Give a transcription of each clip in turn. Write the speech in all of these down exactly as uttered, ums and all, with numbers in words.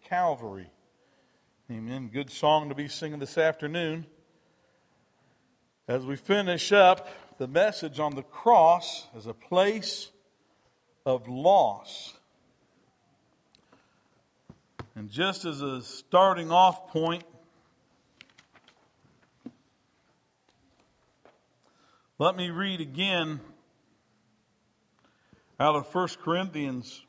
Calvary. Amen. Good song to be singing this afternoon. As we finish up the message on the cross as a place of loss. And just as a starting off point, let me read again out of First Corinthians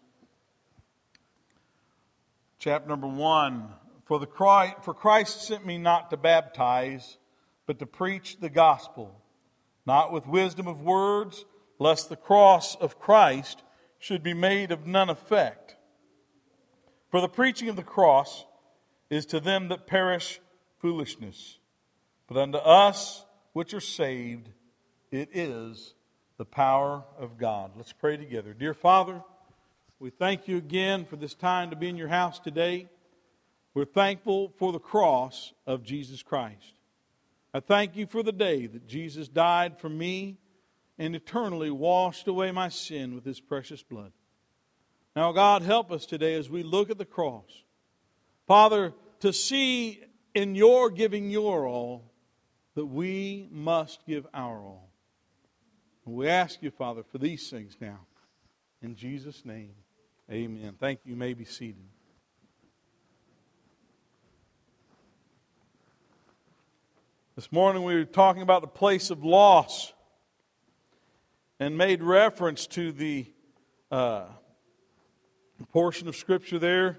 chapter number one. For the Christ, for Christ sent me not to baptize, but to preach the gospel, not with wisdom of words, lest the cross of Christ should be made of none effect. For the preaching of the cross is to them that perish foolishness, but unto us which are saved, it is the power of God. Let's pray together. Dear Father, we thank you again for this time to be in your house today. We're thankful for the cross of Jesus Christ. I thank you for the day that Jesus died for me and eternally washed away my sin with his precious blood. Now, God, help us today as we look at the cross. Father, to see in your giving your all that we must give our all. And we ask you, Father, for these things now. In Jesus' name, amen. Thank you. You may be seated. This morning we were talking about the place of loss and made reference to the uh, portion of Scripture there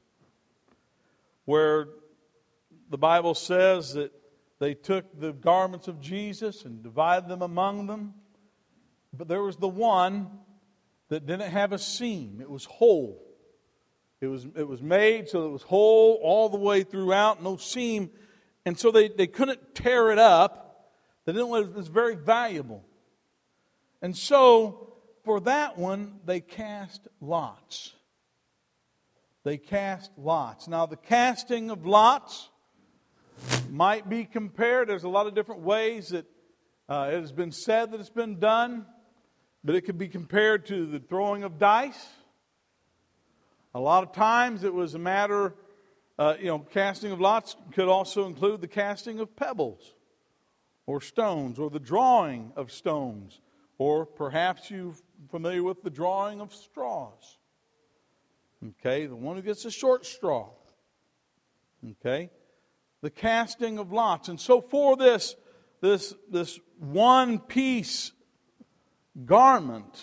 where the Bible says that they took the garments of Jesus and divided them among them. But there was the one that didn't have a seam. It was whole. It was, it was made so it was whole all the way throughout, no seam. And so they, they couldn't tear it up. They didn't let it, it was very valuable. And so for that one, they cast lots. They cast lots. Now the casting of lots might be compared. There's a lot of different ways that uh, it has been said that it's been done. But it could be compared to the throwing of dice. A lot of times it was a matter, uh, you know, casting of lots could also include the casting of pebbles or stones or the drawing of stones. Or perhaps you're familiar with the drawing of straws. Okay, the one who gets a short straw. Okay, the casting of lots. And so for this, this, this one piece garment,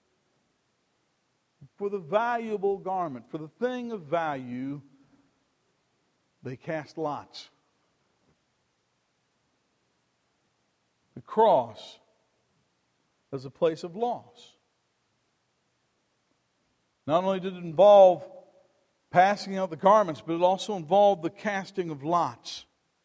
for the valuable garment, for the thing of value, they cast lots. The cross as a place of loss. Not only did it involve passing out the garments, but it also involved the casting of lots.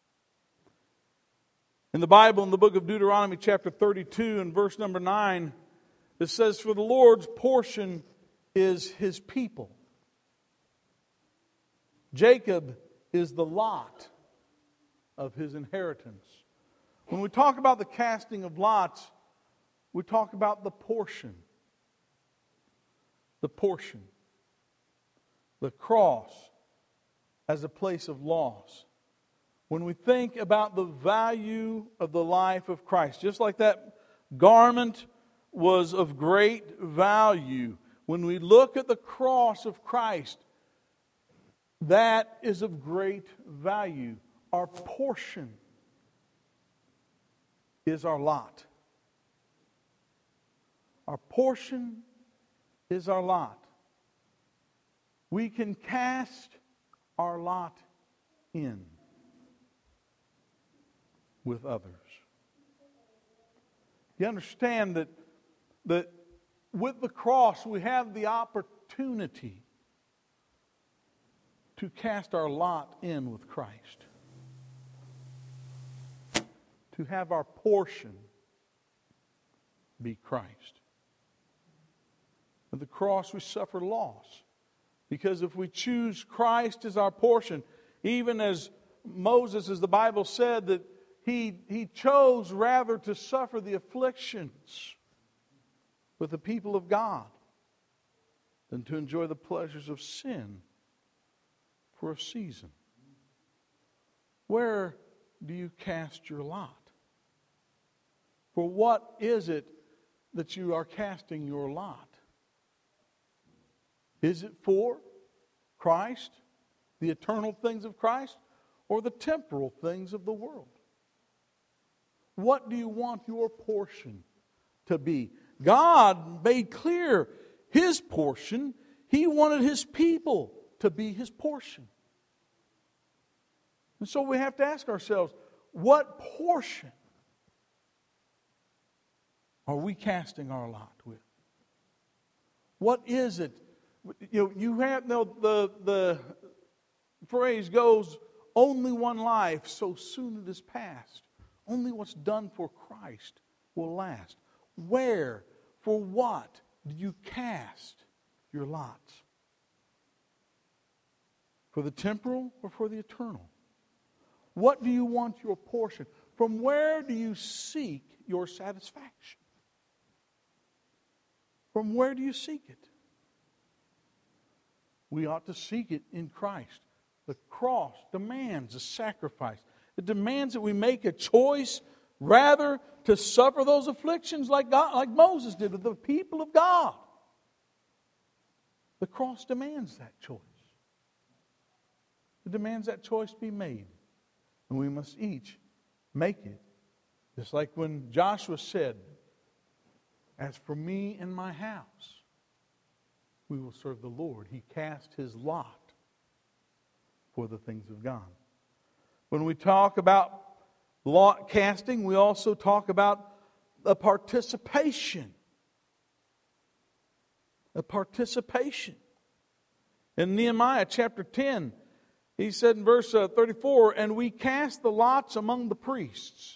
In the Bible, in the book of Deuteronomy chapter thirty-two and verse number nine, it says, for the Lord's portion is his people. Jacob is the lot of his inheritance. When we talk about the casting of lots, we talk about the portion. The portion. The cross as a place of loss. When we think about the value of the life of Christ, just like that garment was of great value, when we look at the cross of Christ, that is of great value. Our portion is our lot. Our portion is our lot. We can cast our lot in with others. You understand that, that with the cross we have the opportunity to cast our lot in with Christ. To have our portion be Christ. With the cross we suffer loss. Because if we choose Christ as our portion, even as Moses, as the Bible said, that He, he chose rather to suffer the afflictions with the people of God than to enjoy the pleasures of sin for a season. Where do you cast your lot? For what is it that you are casting your lot? Is it for Christ, the eternal things of Christ, or the temporal things of the world? What do you want your portion to be? God made clear His portion. He wanted His people to be His portion. And so we have to ask ourselves, what portion are we casting our lot with? What is it? You know, you have no the the phrase goes, only one life, so soon it is past. Only what's done for Christ will last. Where, for what do you cast your lots? For the temporal or for the eternal? What do you want your portion? From where do you seek your satisfaction? From where do you seek it? We ought to seek it in Christ. The cross demands a sacrifice. It demands that we make a choice rather to suffer those afflictions like God, like Moses did with the people of God. The cross demands that choice. It demands that choice be made. And we must each make it. Just like when Joshua said, as for me and my house, we will serve the Lord. He cast his lot for the things of God. When we talk about lot casting, we also talk about a participation. A participation. In Nehemiah chapter ten, he said in verse thirty-four, and we cast the lots among the priests.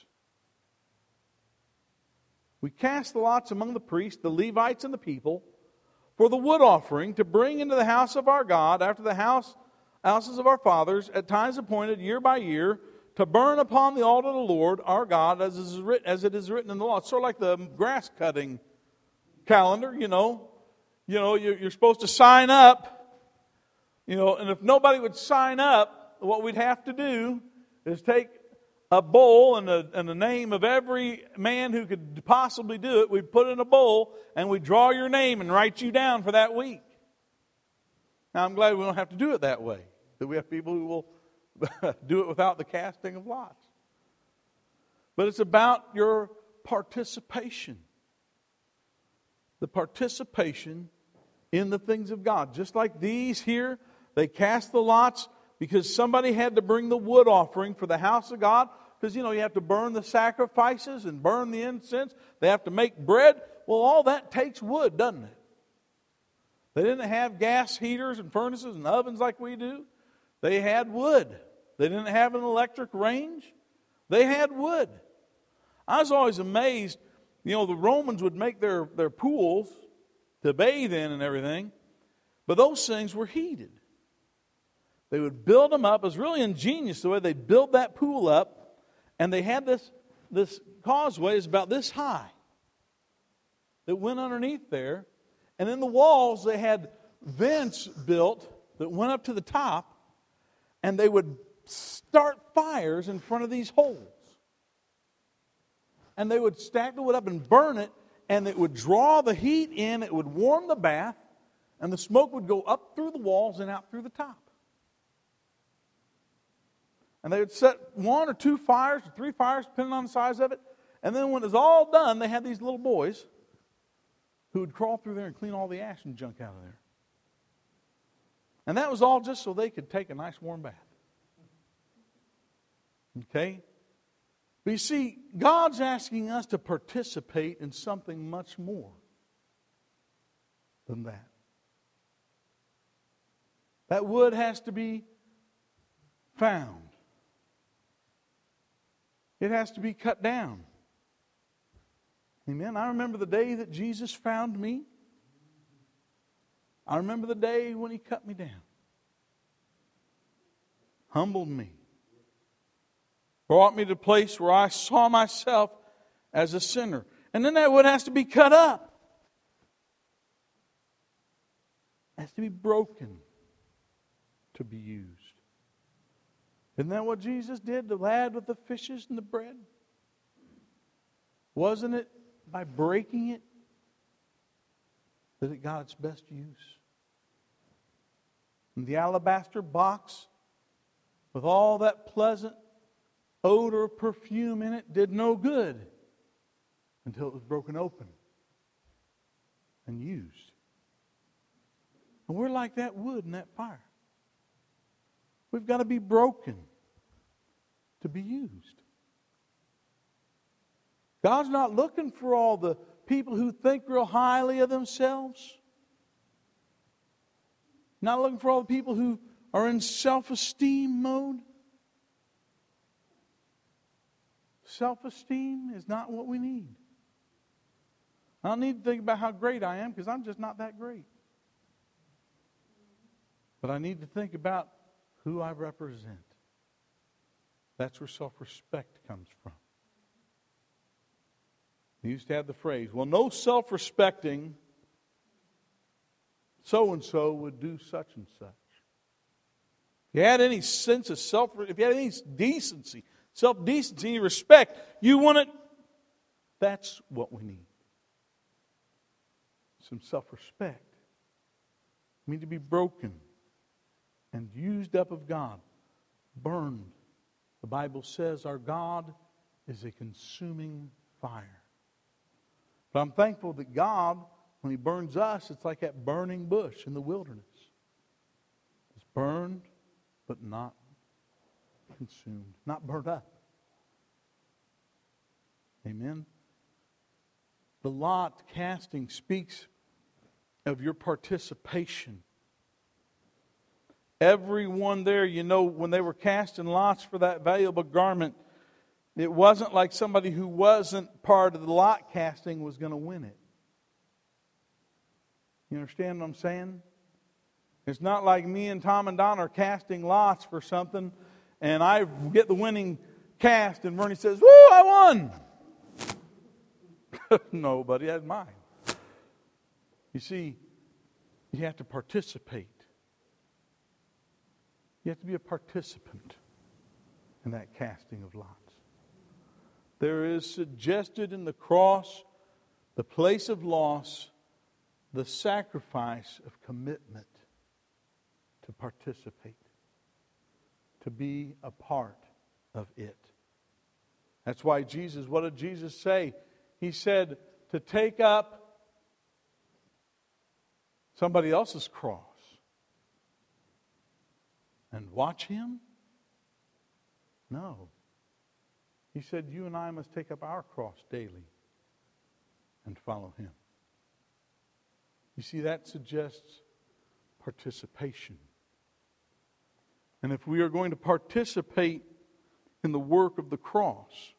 We cast the lots among the priests, the Levites and the people, for the wood offering to bring into the house of our God after the house, houses of our fathers at times appointed year by year to burn upon the altar of the Lord our God as, is written, as it is written in the law. It's sort of like the grass cutting calendar, you know. You know, you're, you're supposed to sign up, you know, and if nobody would sign up, what we'd have to do is take a bowl and, a, and the name of every man who could possibly do it. We'd put in a bowl and we'd draw your name and write you down for that week. Now, I'm glad we don't have to do it that way. That we have people who will do it without the casting of lots. But it's about your participation. The participation in the things of God. Just like these here, they cast the lots because somebody had to bring the wood offering for the house of God. Because, you know, you have to burn the sacrifices and burn the incense. They have to make bread. Well, all that takes wood, doesn't it? They didn't have gas heaters and furnaces and ovens like we do. They had wood. They didn't have an electric range. They had wood. I was always amazed. You know, the Romans would make their, their pools to bathe in and everything. But those things were heated. They would build them up. It was really ingenious the way they built that pool up. And they had this, this causeway is about this high that went underneath there. And in the walls they had vents built that went up to the top. And they would start fires in front of these holes. And they would stack the wood up and burn it. And it would draw the heat in. It would warm the bath. And the smoke would go up through the walls and out through the top. And they would set one or two fires, or three fires, depending on the size of it. And then when it was all done, they had these little boys who would crawl through there and clean all the ash and junk out of there. And that was all just so they could take a nice warm bath. Okay? But you see, God's asking us to participate in something much more than that. That wood has to be found. It has to be cut down. Amen. I remember the day that Jesus found me. I remember the day when He cut me down. Humbled me. Brought me to a place where I saw myself as a sinner. And then that wood has to be cut up. It has to be broken to be used. Isn't that what Jesus did, the lad with the fishes and the bread? Wasn't it by breaking it that it got its best use? And the alabaster box with all that pleasant odor of perfume in it did no good until it was broken open and used. And we're like that wood in that fire. We've got to be broken to be used. God's not looking for all the people who think real highly of themselves. Not looking for all the people who are in self-esteem mode. Self-esteem is not what we need. I don't need to think about how great I am because I'm just not that great. But I need to think about who I represent. That's where self-respect comes from. They used to have the phrase, well, no self-respecting so-and-so would do such and such. If you had any sense of self, if you had any decency, self-decency, any respect, you want it. That's what we need. Some self-respect. We need to be broken and used up of God, burned. The Bible says our God is a consuming fire. But I'm thankful that God, when He burns us, it's like that burning bush in the wilderness. It's burned, but not consumed, not burnt up. Amen. The lot casting speaks of your participation. Everyone there, you know, when they were casting lots for that valuable garment, it wasn't like somebody who wasn't part of the lot casting was going to win it. You understand what I'm saying? It's not like me and Tom and Don are casting lots for something, and I get the winning cast, and Bernie says, "Woo, I won!" No, buddy, that's mine. You see, you have to participate. You have to be a participant in that casting of lots. There is suggested in the cross, the place of loss, the sacrifice of commitment to participate, to be a part of it. That's why Jesus, what did Jesus say? He said to take up somebody else's cross and watch Him? No. He said you and I must take up our cross daily and follow Him. You see, that suggests participation. And if we are going to participate in the work of the cross,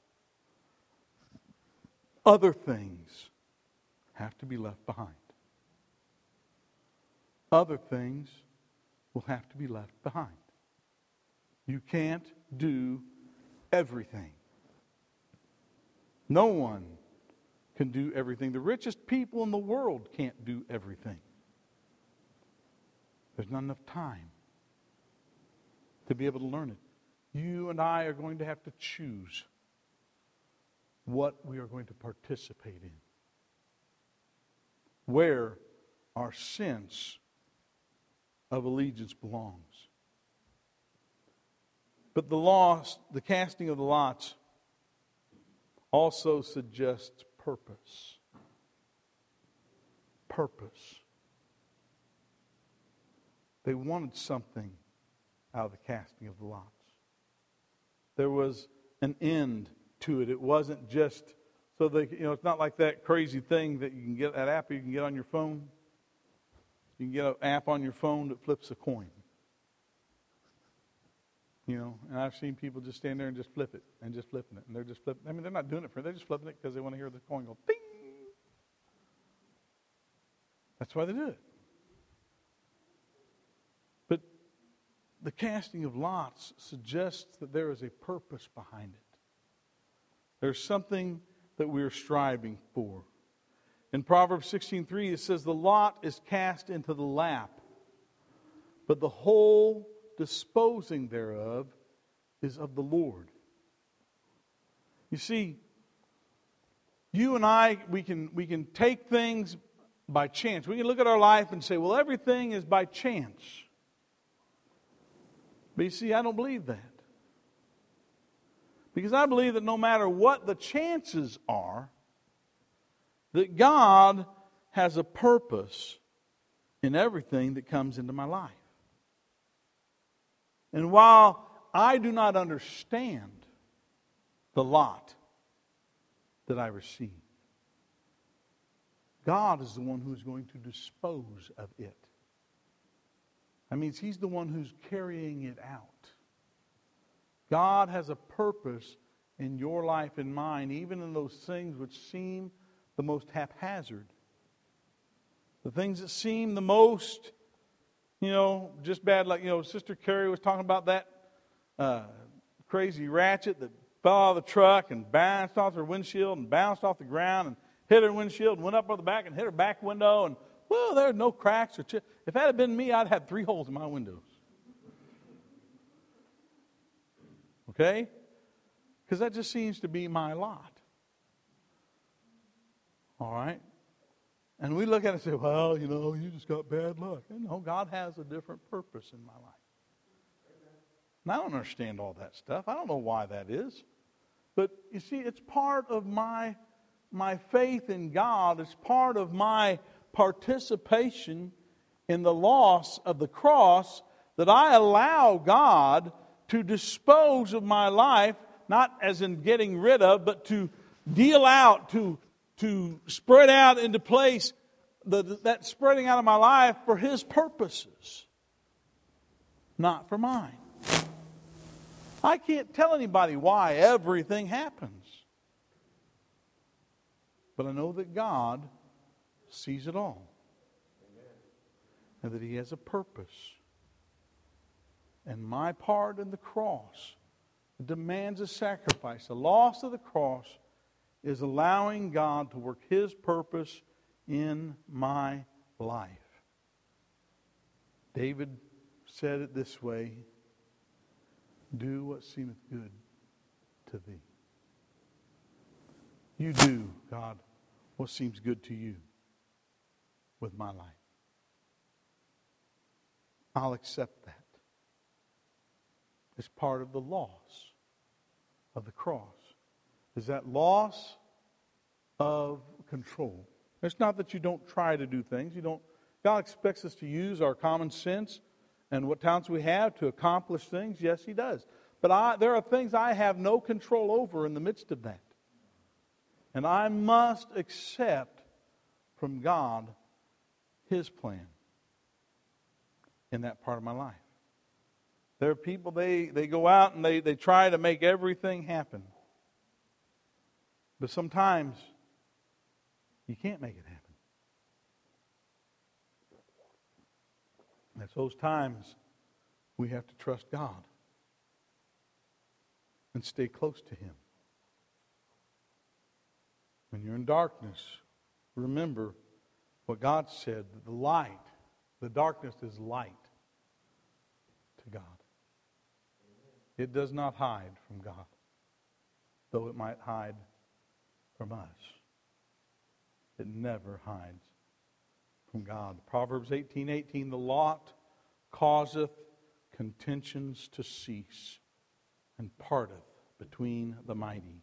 other things have to be left behind. Other things will have to be left behind. You can't do everything. No one can do everything. The richest people in the world can't do everything. There's not enough time to be able to learn it. You and I are going to have to choose what we are going to participate in. Where our sense of allegiance belongs. But the loss, the casting of the lots also suggests purpose. Purpose. They wanted something out of the casting of the lots. There was an end to it. It wasn't just so they, you know, it's not like that crazy thing that you can get, that app you can get on your phone. You can get an app on your phone that flips a coin. You know, and I've seen people just stand there and just flip it and just flipping it. And they're just flipping. I mean, they're not doing it for, they're just flipping it because they want to hear the coin go ding. That's why they do it. But the casting of lots suggests that there is a purpose behind it. There's something that we're striving for. In Proverbs sixteen three, it says, the lot is cast into the lap, but the whole disposing thereof is of the Lord. You see, you and I, we can, we can take things by chance. We can look at our life and say, well, everything is by chance. But you see, I don't believe that. Because I believe that no matter what the chances are, that God has a purpose in everything that comes into my life. And while I do not understand the lot that I receive, God is the one who's going to dispose of it. That means He's the one who's carrying it out. God has a purpose in your life and mine, even in those things which seem the most haphazard. The things that seem the most, you know, just bad. Like, you know, Sister Carrie was talking about that uh, crazy ratchet that fell out of the truck and bounced off her windshield and bounced off the ground and hit her windshield and went up on the back and hit her back window. And, well, there were no cracks or chips. If that had been me, I'd have three holes in my windows. Okay? Because that just seems to be my lot. All right? And we look at it and say, well, you know, you just got bad luck. And no, God has a different purpose in my life. And I don't understand all that stuff. I don't know why that is. But you see, it's part of my, my faith in God. It's part of my participation in the loss of the cross that I allow God to dispose of my life, not as in getting rid of, but to deal out, to to spread out into place the, that spreading out of my life for His purposes, not for mine. I can't tell anybody why everything happens. But I know that God sees it all. And that He has a purpose. And my part in the cross demands a sacrifice. The loss of the cross is allowing God to work His purpose in my life. David said it this way, do what seemeth good to thee. You do, God, what seems good to you with my life. I'll accept that. It's part of the loss of the cross. Is that loss of control. It's not that you don't try to do things. You don't. God expects us to use our common sense and what talents we have to accomplish things. Yes, He does. But I, there are things I have no control over in the midst of that. And I must accept from God His plan in that part of my life. There are people, they, they go out and they, they try to make everything happen. But sometimes you can't make it happen. It's those times we have to trust God and stay close to Him. When you're in darkness, remember what God said, that the light, the darkness is light to God. It does not hide from God, though it might hide from us. It never hides from God. Proverbs eighteen eighteen, the lot causeth contentions to cease, and parteth between the mighty.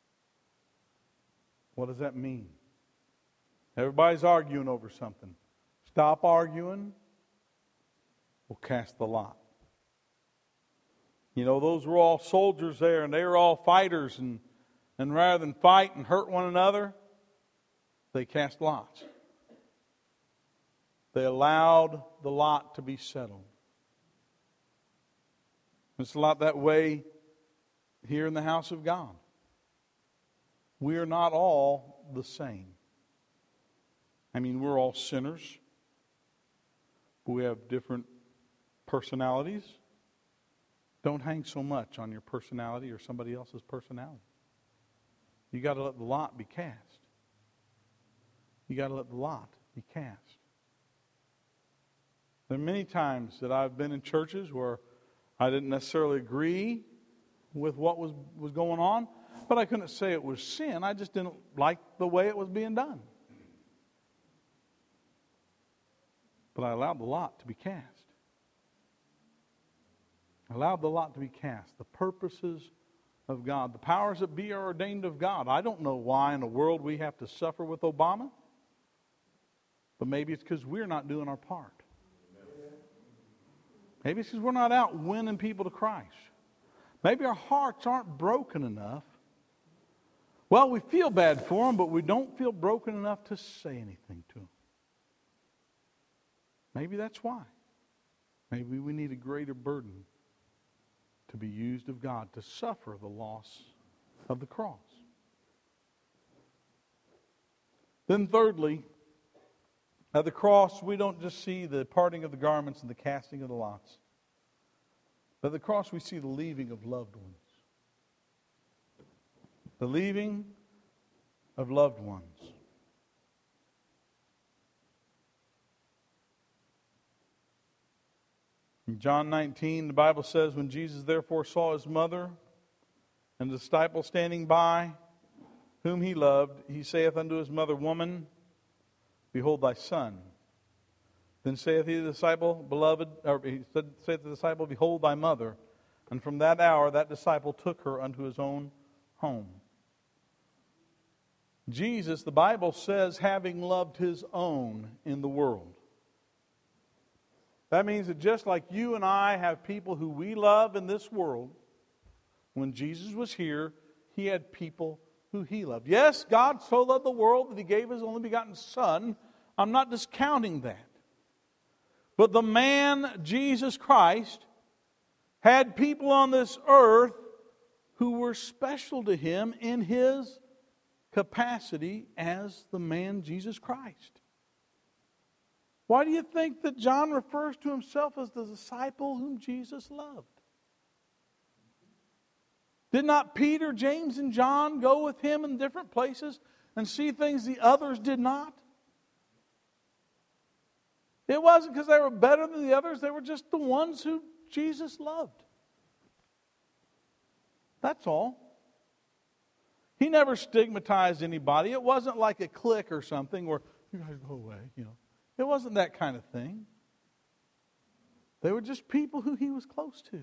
What does that mean? Everybody's arguing over something. Stop arguing. We'll cast the lot. You know, those were all soldiers there, and they were all fighters, and And rather than fight and hurt one another, they cast lots. They allowed the lot to be settled. It's a lot that way here in the house of God. We are not all the same. I mean, we're all sinners. But we have different personalities. Don't hang so much on your personality or somebody else's personality. You got to let the lot be cast. You got to let the lot be cast. There are many times that I've been in churches where I didn't necessarily agree with what was, was going on, but I couldn't say it was sin. I just didn't like the way it was being done. But I allowed the lot to be cast. I allowed the lot to be cast. The purposes of God. The powers that be are ordained of God. I don't know why in the world we have to suffer with Obama. But maybe it's because we're not doing our part. Maybe it's because we're not out winning people to Christ. Maybe our hearts aren't broken enough. Well, we feel bad for them, but we don't feel broken enough to say anything to them. Maybe that's why. Maybe we need a greater burden to be used of God to suffer the loss of the cross. Then thirdly, at the cross, we don't just see the parting of the garments and the casting of the lots. But at the cross, we see the leaving of loved ones. The leaving of loved ones. In John nineteen, the Bible says, when Jesus therefore saw his mother and the disciple standing by, whom he loved, he saith unto his mother, Woman, behold thy son. Then saith he to the disciple, Beloved, or he said, saith to the disciple, Behold thy mother. And from that hour that disciple took her unto his own home. Jesus, the Bible says, having loved his own in the world. That means that just like you and I have people who we love in this world, when Jesus was here, he had people who he loved. Yes, God so loved the world that he gave his only begotten Son. I'm not discounting that. But the man, Jesus Christ, had people on this earth who were special to him in his capacity as the man Jesus Christ. Why do you think that John refers to himself as the disciple whom Jesus loved? Did not Peter, James, and John go with him in different places and see things the others did not? It wasn't because they were better than the others. They were just the ones who Jesus loved. That's all. He never stigmatized anybody. It wasn't like a clique or something where you guys go away, you know. It wasn't that kind of thing. They were just people who he was close to.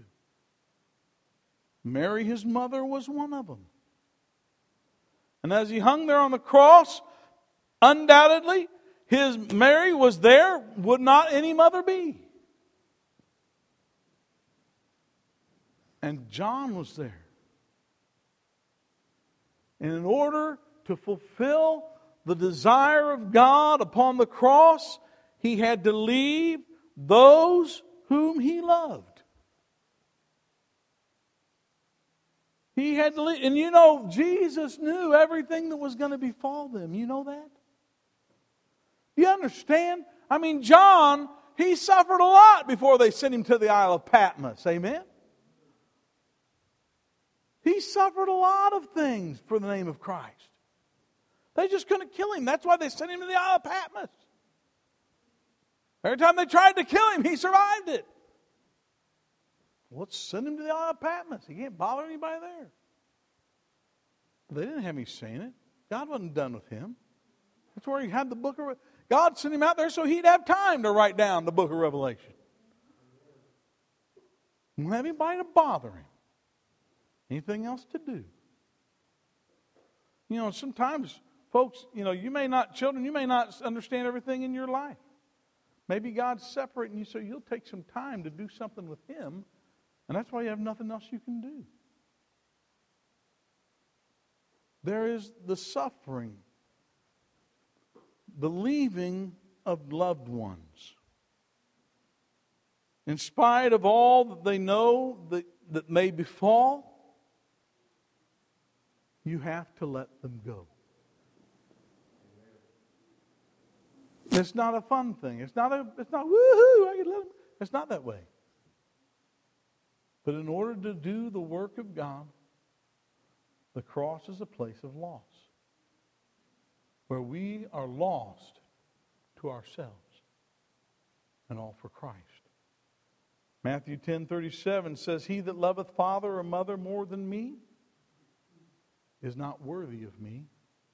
Mary, his mother, was one of them. And as he hung there on the cross, undoubtedly, his Mary was there, would not any mother be. And John was there. And in order to fulfill the desire of God upon the cross, he had to leave those whom he loved. He had to leave. And you know, Jesus knew everything that was going to befall them. You know that? You understand? I mean, John, he suffered a lot before they sent him to the Isle of Patmos. Amen? He suffered a lot of things for the name of Christ. They just couldn't kill him. That's why they sent him to the Isle of Patmos. Every time they tried to kill him, he survived it. Let's send him to the Isle of Patmos. He can't bother anybody there. But they didn't have me saying it. God wasn't done with him. That's where he had the book of... God sent him out there so he'd have time to write down the book of Revelation. He won't have anybody to bother him. Anything else to do. You know, sometimes, folks, you know, you may not, children, you may not understand everything in your life. Maybe God's separating you so you'll take some time to do something with him, and that's why you have nothing else you can do. There is the suffering, the leaving of loved ones. In spite of all that they know that, that may befall, you have to let them go. It's not a fun thing. It's not a. It's not woohoo. I can let them. It's not that way. But in order to do the work of God, the cross is a place of loss, where we are lost to ourselves and all for Christ. Matthew ten thirty-seven says, "He that loveth father or mother more than me is not worthy of me.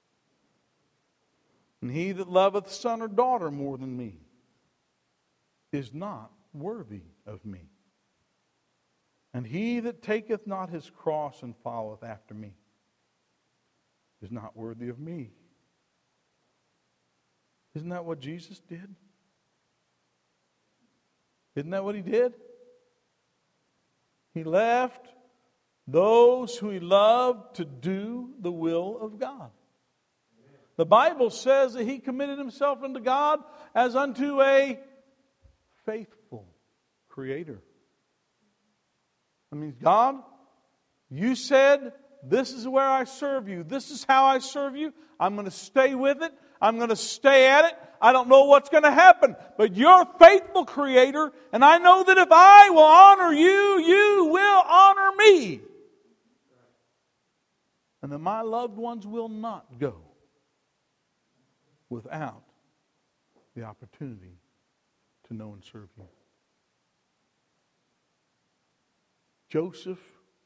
And he that loveth son or daughter more than me is not worthy of me. And he that taketh not his cross and followeth after me is not worthy of me." Isn't that what Jesus did? Isn't that what he did? He left those who he loved to do the will of God. The Bible says that he committed himself unto God as unto a faithful creator. That means, God, you said, this is where I serve you. This is how I serve you. I'm going to stay with it. I'm going to stay at it. I don't know what's going to happen. But you're a faithful creator. And I know that if I will honor you, you will honor me. And that my loved ones will not go without the opportunity to know and serve you. Joseph,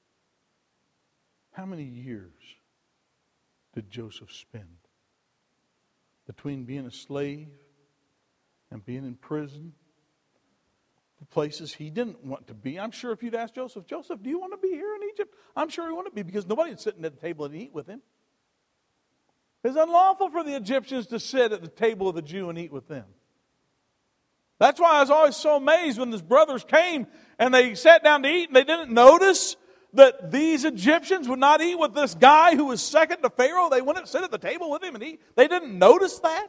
how many years did Joseph spend between being a slave and being in prison, the places he didn't want to be? I'm sure if you'd asked Joseph, Joseph, do you want to be here in Egypt? I'm sure he wanted to be, because nobody would sit at the table and eat with him. It's unlawful for the Egyptians to sit at the table of the Jew and eat with them. That's why I was always so amazed when his brothers came and they sat down to eat and they didn't notice that these Egyptians would not eat with this guy who was second to Pharaoh. They wouldn't sit at the table with him and eat. They didn't notice that.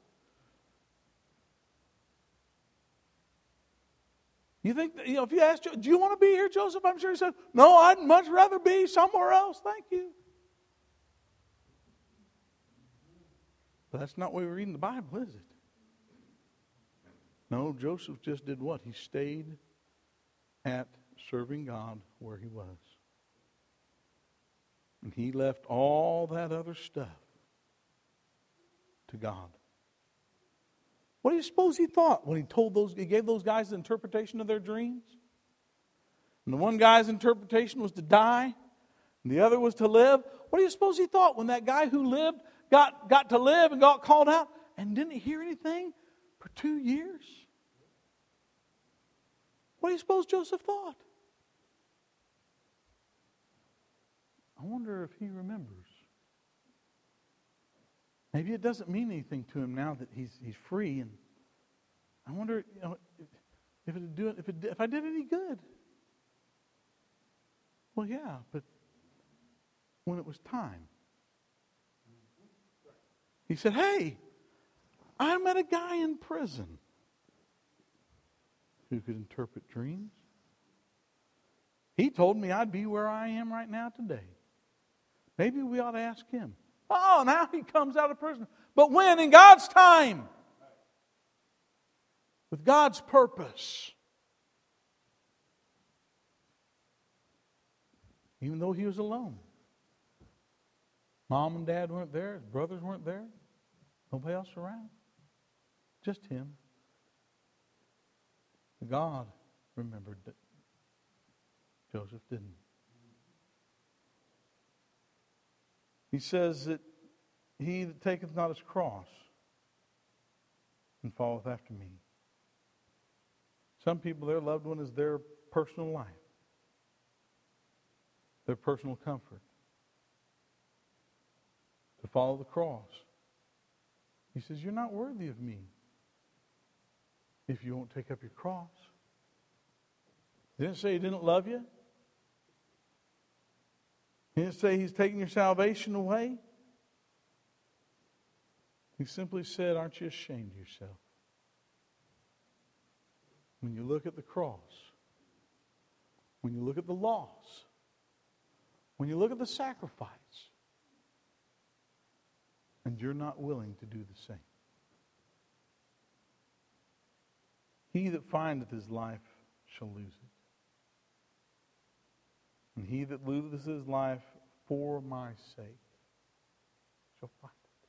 You think, you know, if you asked, do you want to be here, Joseph? I'm sure he said, no, I'd much rather be somewhere else. Thank you. But that's not what we read in the Bible, is it? No, Joseph just did what? He stayed at serving God where he was. And he left all that other stuff to God. What do you suppose he thought when he told those, he gave those guys the interpretation of their dreams? And the one guy's interpretation was to die, and the other was to live. What do you suppose he thought when that guy who lived got, got to live and got called out and didn't hear anything for two years? What do you suppose Joseph thought? I wonder if he remembers. Maybe it doesn't mean anything to him now that he's he's free, and I wonder, you know, if it do if it if I did any good. Well, yeah, but when it was time, he said, "Hey, I met a guy in prison who could interpret dreams. He told me I'd be where I am right now today. Maybe we ought to ask him." Oh, now he comes out of prison. But when? In God's time. With God's purpose. Even though he was alone. Mom and Dad weren't there. His brothers weren't there. Nobody else around. Just him. God remembered that Joseph didn't. He says that he that taketh not his cross and followeth after me. Some people, their loved one is their personal life, their personal comfort. To follow the cross. He says, you're not worthy of me if you won't take up your cross. He didn't say he didn't love you. He didn't say he's taking your salvation away. He simply said, aren't you ashamed of yourself? When you look at the cross, when you look at the loss, when you look at the sacrifice, and you're not willing to do the same. He that findeth his life shall lose it. And he that loseth his life for my sake shall find it.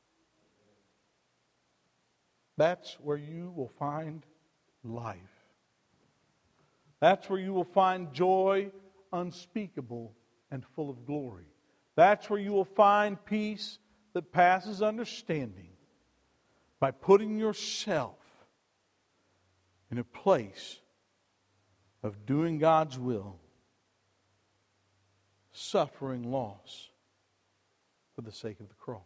That's where you will find life. That's where you will find joy unspeakable and full of glory. That's where you will find peace that passes understanding, by putting yourself in a place of doing God's will, suffering loss for the sake of the cross.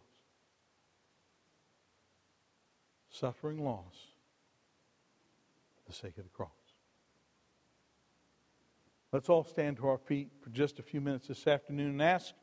Suffering loss for the sake of the cross. Let's all stand to our feet for just a few minutes this afternoon and ask